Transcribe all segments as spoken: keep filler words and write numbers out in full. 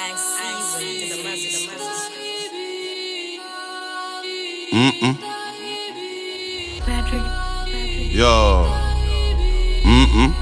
Mm-mm. Yo. Mm-mm.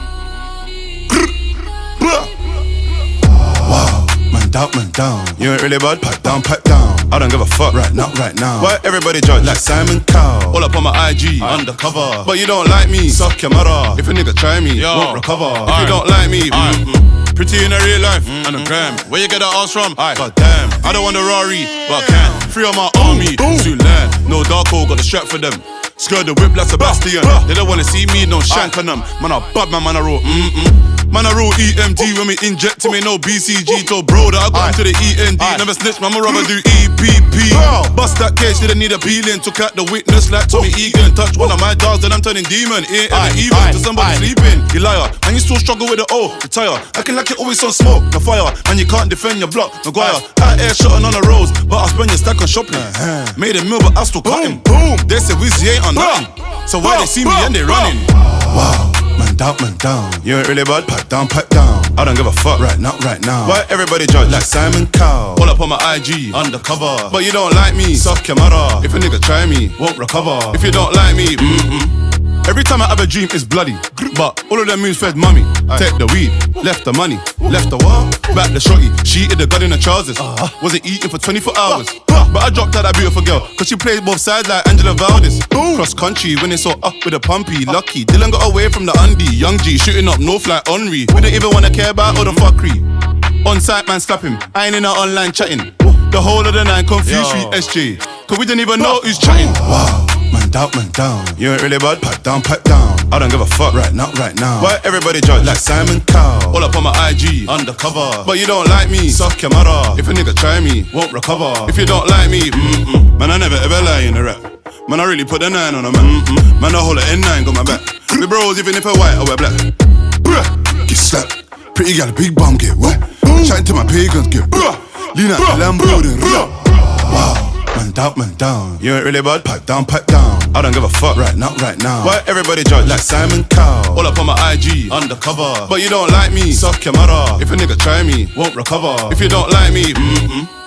Wow, man down, man down. You ain't really bad, pipe down, pipe down. I don't give a fuck, right now, right now. Why everybody judge like Simon Cowell? All up on my I G, Aye. undercover. But you don't like me, suck your mother. If a nigga try me, Yo. won't recover. If Aye. you don't like me, mm-mm. pretty in a real life, mm-hmm. and a gram. Where you get that ass from? Aye. God damn, I don't want a Rari, but I can. Free on my army, soon land. No Darko, got the strap for them. Skirt the whip like Sebastian. They don't wanna see me, no shank on them. Man, I bad man, man, I roll, mm-mm. Man, I roll E M T when we inject him, ain't no B C G. Told bro that I got into the E N D. Never snitch, man, my rubber do E P P. Bust that case, didn't need a peeling. Took out the witness like Tommy Egan. Touch one of my dogs, then I'm turning demon. Ain't ever even to somebody sleeping. You liar, and you still struggle with the O. Retire, acting like you always on smoke. The fire, and you can't defend your block. Maguire, out here shotting on the roads, but I spend your stack on shopping. Made a meal, but I still cut him. Boom, they say Wizzy ain't on nothing. So why they see me and they running? Wow, man down, man down. You ain't really bad, pipe down, pipe down. I don't give a fuck, right now, right now. Why everybody judge like Simon Cowell? All up on my I G, undercover. But you don't like me, suck your mother. If a nigga try me, won't recover. If you don't like me, mm-mm. Every time I have a dream, it's bloody. But all of them moves fed mummy. Take the weed, left the money, left the what? Back the shorty. She hid the gun in the trousers. Wasn't eating for twenty-four hours. But I dropped out that beautiful girl, cause she plays both sides like Angela Valdez. Cross country when it's so up with a pumpy. Lucky, Dylan got away from the undie. Young G shooting up north like Henry. We don't even wanna care about all the fuckery. On site man slap him, I ain't in our online chatting. The whole of the nine confused with S J, cause we didn't even know who's chatting. Wow, man down, man down. You ain't really bad, pipe down, pipe down. I don't give a fuck, right now, right now. Why everybody judge like Simon Cowell? All up on my I G, undercover. But you don't like me, suck your mother. If a nigga try me, won't recover. If you don't like me, mm-mm. Man, I never ever lie in a rap. Man, I really put the nine on a man. Mm-mm. Man, I hold a N nine, got my back. We bros, even if I white, I wear black. Get slapped. Pretty gal, big bum, get wet. Chatting to my pagans, get lean out the Lambo, then wow, man down, man down. You ain't really bad, pipe down, pipe down. I don't give a fuck, right now, right now. Why everybody judge like Simon Cowell? All up on my I G, undercover. But you don't like me, suck your mother. If a nigga try me, won't recover. If you don't like me, mm-mm.